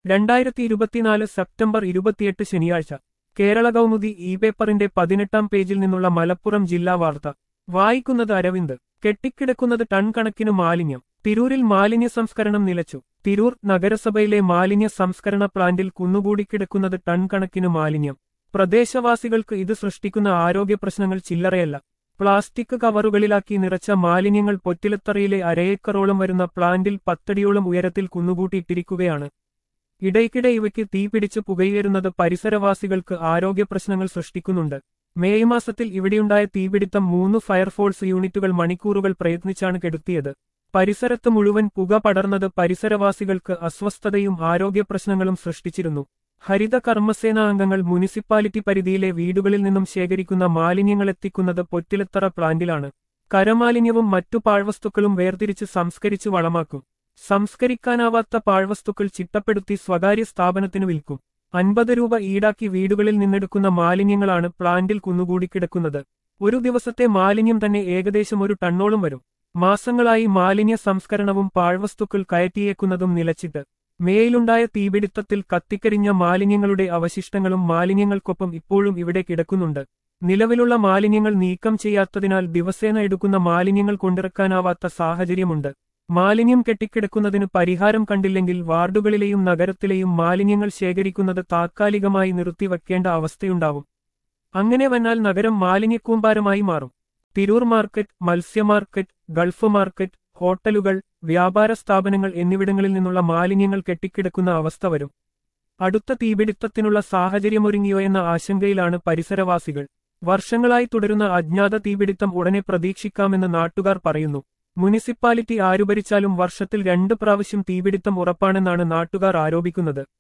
2024 September 28 ശനിയാഴ്ച Kerala Kaumudi E പേപ്പറിന്റെ 18-ാം പേജിൽ നിന്നുള്ള മലപ്പുറം ജില്ലാ വാർത്ത വായിക്കുന്നത് അരവിന്ദ്. കെട്ടിക്കിടക്കുന്നത് ടൺ കണക്കിന് മാലിന്യം. തിരൂരിൽ മാലിന്യ സംസ്കരണം നിലച്ചു. തിരൂർ നഗരസഭയിലെ മാലിന്യ സംസ്കരണ പ്ലാന്റിൽ കുന്നുകൂടിക്കിടക്കുന്നത് ടൺ കണക്കിന് മാലിന്യം. പ്രദേശവാസികൾക്ക് ഇത് സൃഷ്ടിക്കുന്ന ആരോഗ്യ പ്രശ്നങ്ങൾ ചില്ലറയല്ല. പ്ലാസ്റ്റിക് കവറുകളിലാക്കി നിറച്ച മാലിന്യങ്ങൾ പൊറ്റിലത്തറയിലെ അരയേക്കറോളം വരുന്ന പ്ലാന്റിൽ 10 അടിയോളം ഉയരത്തിൽ കുന്നുകൂട്ടിയിട്ടിരിക്കുകയാണ്. ഇടയ്ക്കിടെ ഇവയ്ക്ക് തീപിടിച്ച് പുകയേറുന്നത് പരിസരവാസികൾക്ക് ആരോഗ്യ പ്രശ്നങ്ങൾ സൃഷ്ടിക്കുന്നുണ്ട്. മേയ് മാസത്തിൽ ഇവിടെയുണ്ടായ തീപിടിത്തം 3 ഫയർഫോഴ്സ് യൂണിറ്റുകൾ മണിക്കൂറുകൾ പ്രയത്നിച്ചാണ് കെടുത്തിയത്. പരിസരത്ത് മുഴുവൻ പുക പടർന്നത് പരിസരവാസികൾക്ക് അസ്വസ്ഥതയും ആരോഗ്യ പ്രശ്നങ്ങളും സൃഷ്ടിച്ചിരുന്നു. ഹരിത കർമ്മസേന അംഗങ്ങൾ മുനിസിപ്പാലിറ്റി പരിധിയിലെ വീടുകളിൽ നിന്നും ശേഖരിക്കുന്ന മാലിന്യങ്ങളെത്തിക്കുന്നത് പൊറ്റിലത്തറ പ്ലാന്റിലാണ്. കരമാലിന്യവും മറ്റു പാഴ്വസ്തുക്കളും വേർതിരിച്ച് സംസ്കരിച്ച് വളമാക്കും. സംസ്കരിക്കാനാവാത്ത പാഴ്വസ്തുക്കൾ ചിട്ടപ്പെടുത്തി സ്വകാര്യ സ്ഥാപനത്തിന് വിൽക്കും. 50 രൂപ ഈടാക്കി വീടുകളിൽ നിന്നെടുക്കുന്ന മാലിന്യങ്ങളാണ് പ്ലാന്റിൽ കുന്നുകൂടിക്കിടക്കുന്നത്. ഒരു ദിവസത്തെ മാലിന്യം തന്നെ ഏകദേശം 1 ടണ്ണോളം വരും. മാസങ്ങളായി മാലിന്യ സംസ്കരണവും പാഴ്വസ്തുക്കൾ കയറ്റിയേക്കുന്നതും നിലച്ചിട്ട്. മേയിലുണ്ടായ തീപിടിത്തത്തിൽ കത്തിക്കരിഞ്ഞ മാലിന്യങ്ങളുടെ അവശിഷ്ടങ്ങളും മാലിന്യങ്ങൾക്കൊപ്പം ഇപ്പോഴും ഇവിടെ കിടക്കുന്നുണ്ട്. നിലവിലുള്ള മാലിന്യങ്ങൾ നീക്കം ചെയ്യാത്തതിനാൽ ദിവസേന എടുക്കുന്ന മാലിന്യങ്ങൾ കൊണ്ടിറക്കാനാവാത്ത സാഹചര്യമുണ്ട്. മാലിന്യം കെട്ടിക്കിടക്കുന്നതിന് പരിഹാരം കണ്ടില്ലെങ്കിൽ വാർഡുകളിലെയും നഗരത്തിലെയും മാലിന്യങ്ങൾ ശേഖരിക്കുന്നത് താത്കാലികമായി നിർത്തിവെക്കേണ്ട അവസ്ഥയുണ്ടാവും. അങ്ങനെ വന്നാൽ നഗരം മാലിന്യക്കൂമ്പാരമായി മാറും. തിരൂർ മാർക്കറ്റ്, മത്സ്യമാർക്കറ്റ്, ഗൾഫ് മാർക്കറ്റ്, ഹോട്ടലുകൾ, വ്യാപാര സ്ഥാപനങ്ങൾ എന്നിവിടങ്ങളിൽ നിന്നുള്ള മാലിന്യങ്ങൾ കെട്ടിക്കിടക്കുന്ന അവസ്ഥ വരും. അടുത്ത തീപിടിത്തത്തിനുള്ള സാഹചര്യമൊരുങ്ങിയോ എന്ന ആശങ്കയിലാണ് പരിസരവാസികൾ. വർഷങ്ങളായി തുടരുന്ന അജ്ഞാത തീപിടിത്തം ഉടനെ പ്രതീക്ഷിക്കാമെന്ന് നാട്ടുകാർ പറയുന്നു. മുനിസിപ്പാലിറ്റി ആരു ഭരിച്ചാലും വർഷത്തിൽ 2 പ്രാവശ്യം തീപിടിത്തം ഉറപ്പാണെന്നാണ് നാട്ടുകാർ ആരോപിക്കുന്നത്.